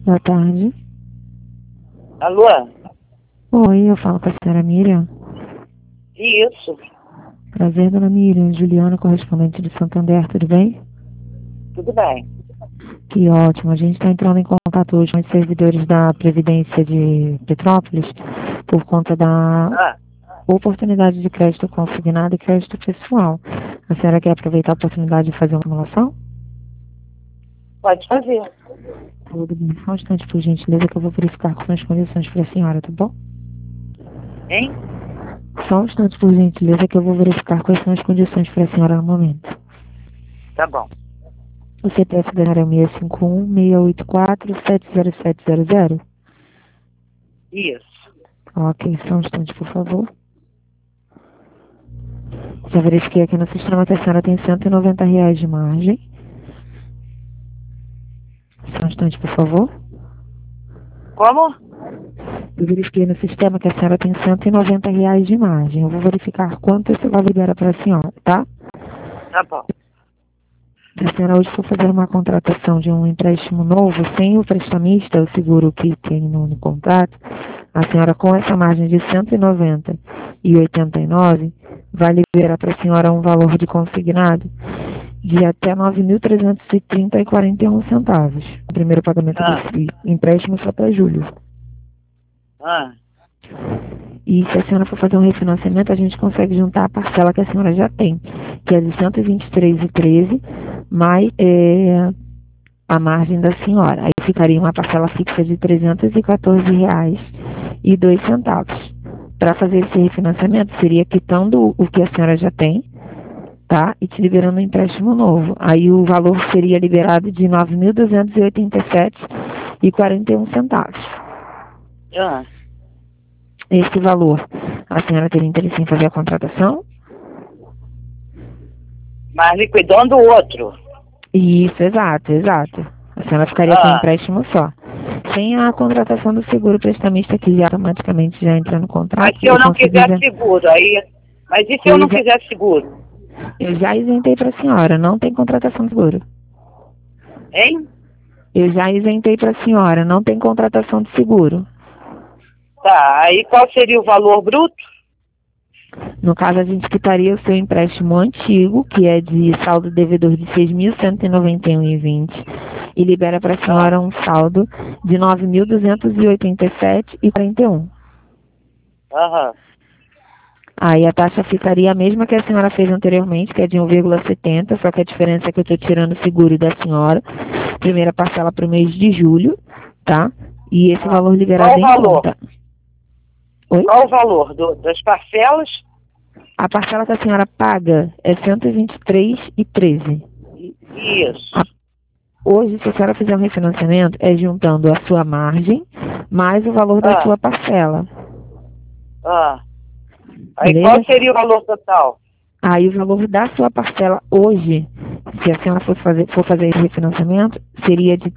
Boa tarde. Alô? Oi, eu falo com a senhora Miriam. Isso, Prazer, dona Miriam. Juliana, correspondente de Santander, tudo bem? tudo bem. Que ótimo. A gente está entrando em contato hoje com os servidores da Previdência de Petrópolis por conta da Ah, oportunidade de crédito consignado e crédito pessoal. A senhora quer aproveitar a oportunidade de fazer uma simulação? pode fazer. Tudo bem. Só um instante, por gentileza, que eu vou verificar quais são as condições para a senhora, tá bom? Hein? Só um instante, por gentileza, que eu vou verificar quais são as condições para a senhora no momento. Tá bom. O CPF da senhora é o 651-684-70700. Isso. Ok, só um instante, por favor. Já verifiquei aqui no sistema que a senhora tem R$ 190 de margem. Só um instante, por favor. Como? Eu verifiquei no sistema que a senhora tem R$ 190 de margem. Eu vou verificar quanto isso vai liberar para a senhora, tá? Tá bom. Se a senhora hoje for fazer uma contratação de um empréstimo novo, sem o prestamista, o seguro que tem no contrato, a senhora com essa margem de 190,89 vai liberar para a senhora um valor de consignado de até 9.330,41. O primeiro pagamento Ah, desse empréstimo só para julho. ah, E se a senhora for fazer um refinanciamento, a gente consegue juntar a parcela que a senhora já tem, que é de 123,13, mais a margem da senhora. Aí ficaria uma parcela fixa de R$ 314,02. Para fazer esse refinanciamento, seria quitando o que a senhora já tem, tá? E te liberando um empréstimo novo. Aí o valor seria liberado de R$ 9.287,41. ah. Esse valor, a senhora teria interesse em fazer a contratação? Mas liquidando o outro. Isso, exato, exato. A senhora ficaria com um Ah, empréstimo só. Sem a contratação do seguro prestamista, que já automaticamente já entra no mas contrato, se eu eu não consigo quiser isentar. seguro, aí... Mas e se eu Eu não já, quiser seguro? eu já isentei para a senhora, não tem contratação de seguro. Hein? Eu já isentei para a senhora, não tem contratação de seguro. Tá, aí qual seria o valor bruto? No caso, a gente quitaria o seu empréstimo antigo, que é de saldo devedor de 6.191,20, e libera para a Ah, senhora um saldo de 9.287,41. aham. Aí a taxa ficaria a mesma que a senhora fez anteriormente, que é de 1,70, só que a diferença é que eu estou tirando o seguro da senhora. Primeira parcela para o mês de julho, tá? E esse Ah. valor Qual liberado o em valor? conta. Oi? Qual o valor das parcelas? A parcela que a senhora paga é 123,13. Isso. Hoje, se a senhora fizer um refinanciamento, é juntando a sua margem mais o valor da Ah, sua parcela. ah. Aí qual Beleza? seria o valor total? Aí o valor da sua parcela hoje, se a senhora for fazer esse refinanciamento, seria de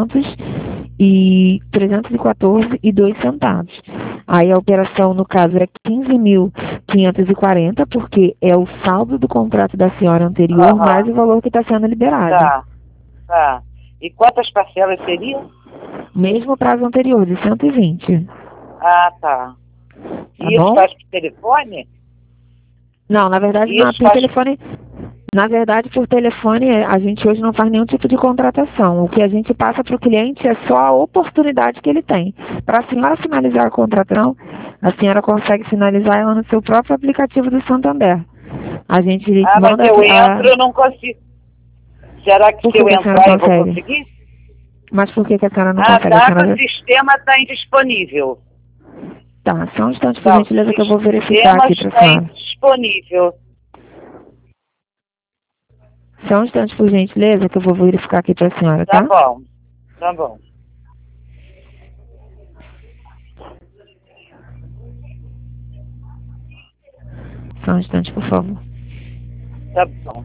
314,02. Aí a operação, no caso, é 15.540, porque é o saldo do contrato da senhora anterior mais Aham. o valor que está sendo liberado. Tá, tá. E quantas parcelas seriam? Mesmo prazo anterior, de 120. Ah, tá. Tá E isso bom? faz por telefone? Não, na verdade, E isso por faz. telefone. Na verdade, por telefone, a gente hoje não faz nenhum tipo de contratação. O que a gente passa para o cliente é só a oportunidade que ele tem. Para a senhora finalizar a contratação, a senhora consegue finalizar ela no seu próprio aplicativo do Santander. A gente Ah, mas manda eu entro, eu não consigo. Será que Por se que eu que a senhora entrar eu vou consegue? conseguir? Mas por que que a senhora não Ah, consegue? A tá, que o senhora... sistema está indisponível. Tá, só um instante, por Tá, o gentileza, que eu vou verificar sistema aqui para a está senhora. indisponível. Só um instante, por gentileza, que eu vou verificar aqui para a senhora, Tá tá? bom, tá bom. Só um instante, por favor. Tá bom.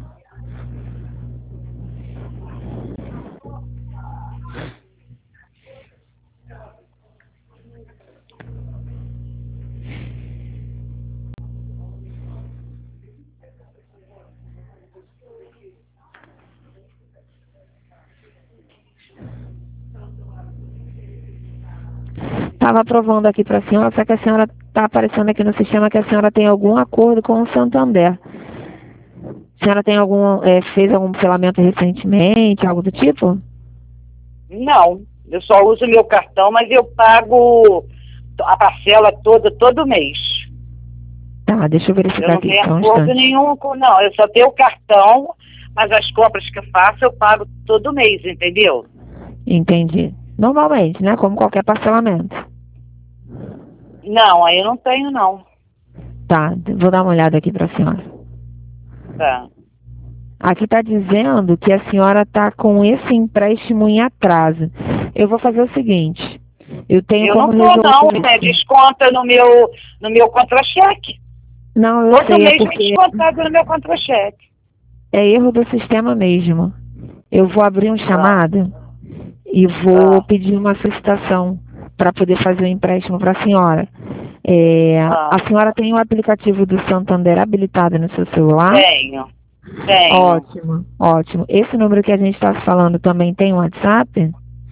estava aprovando aqui para a senhora, só que a senhora está aparecendo aqui no sistema que a senhora tem algum acordo com o Santander. A senhora tem fez algum parcelamento recentemente, algo do tipo? Não, eu só uso meu cartão, mas eu pago a parcela toda todo mês. Tá, deixa eu Eu verificar não aqui, tenho só um acordo instante. nenhum com, não, eu só tenho o cartão, mas as compras que eu faço eu pago todo mês, entendeu? Entendi. Normalmente, né? Como qualquer parcelamento. Não, aí eu não tenho não. Tá, vou dar uma olhada aqui para a senhora. Tá. Aqui está dizendo que a senhora está com esse empréstimo em atraso. Eu vou fazer o seguinte. Eu tenho Eu como não tô não, resolver né? isso. Desconta no meu contra-cheque. Não, eu Todo sei, é mês vem porque descontado no meu contra-cheque. é erro do sistema mesmo. Eu vou abrir um Ah, chamado e vou ah, pedir uma solicitação para poder fazer o empréstimo para a senhora. ah. A senhora tem o aplicativo do Santander habilitado no seu celular? Tenho, tenho. Ótimo, ótimo. Esse número que a gente está falando também tem WhatsApp?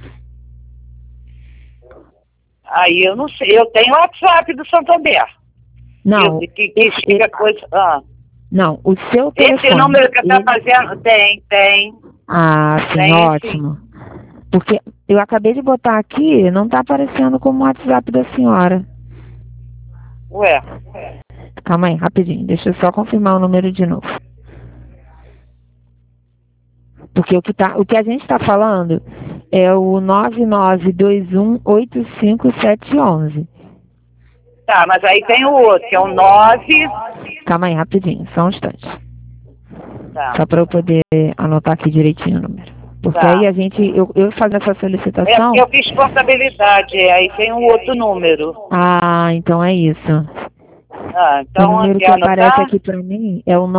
Aí eu não sei, eu tenho o WhatsApp do Santander. Não, Que chega coisa. Ah. não, o seu telefone. Esse número que está fazendo, tem, Ah, sim, tem sim. ótimo. Porque eu acabei de botar aqui, não está aparecendo como WhatsApp da senhora. Ué, Calma aí, rapidinho, deixa eu só confirmar o número de novo. Porque o que a gente está falando é o 9921857711. tá, mas aí tem o outro, que é o 9. Calma aí, rapidinho, só um instante. Tá, Só para eu poder anotar aqui direitinho o número. Porque aí tá. eu fazendo essa É solicitação. porque eu fiz contabilidade, aí tem um outro número. Ah, então é isso. Ah, O então número que quer aparece anotar? aqui para mim é o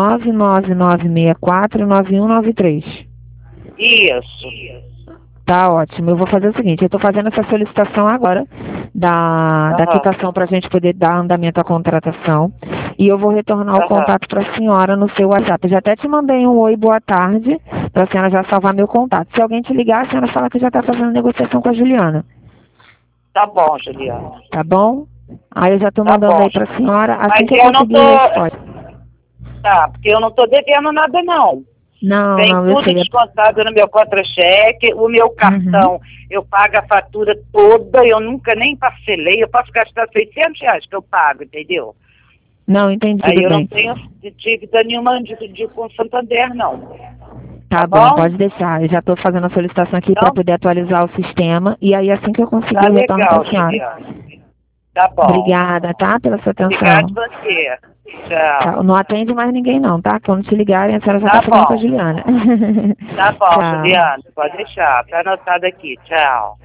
999649193. Isso. Tá ótimo. Eu vou fazer o seguinte, eu estou fazendo essa solicitação agora da Aham, quitação para a gente poder dar andamento à contratação. E eu vou retornar o aham. contato para a senhora no seu WhatsApp. Eu já até te mandei um oi, boa tarde, para a senhora já salvar meu contato. Se alguém te ligar, a senhora fala que já está fazendo negociação com a Juliana. Tá bom, Juliana. Tá bom? Aí eu já estou Tá mandando bom. aí para a senhora. Mas Assim que eu eu não conseguir tô. a resposta. Tá, porque eu não tô devendo nada, não. Não, Tem não, eu tudo sei. descontado no meu contra-cheque, o meu Uhum. cartão, eu pago a fatura toda, eu nunca nem parcelei, eu posso gastar R$ 600 que eu pago, entendeu? Não, entendi, Aí tudo eu não bem. tenho dívida nenhuma com Santander, não. Tá Tá bom, bom? pode deixar. Eu já estou fazendo a solicitação aqui para Então, poder atualizar o sistema. E aí, assim que eu conseguir, tá eu retorno para legal, a senhora. Juliana. Tá bom. Obrigada, tá? Pela sua Obrigado atenção. você. Tchau. Tchau. Não atende mais ninguém, não, tá? Quando te ligarem, a senhora já Tá está falando com a bom. Juliana. Tá bom, Tchau. Juliana. Pode deixar. Tá anotado aqui. Tchau.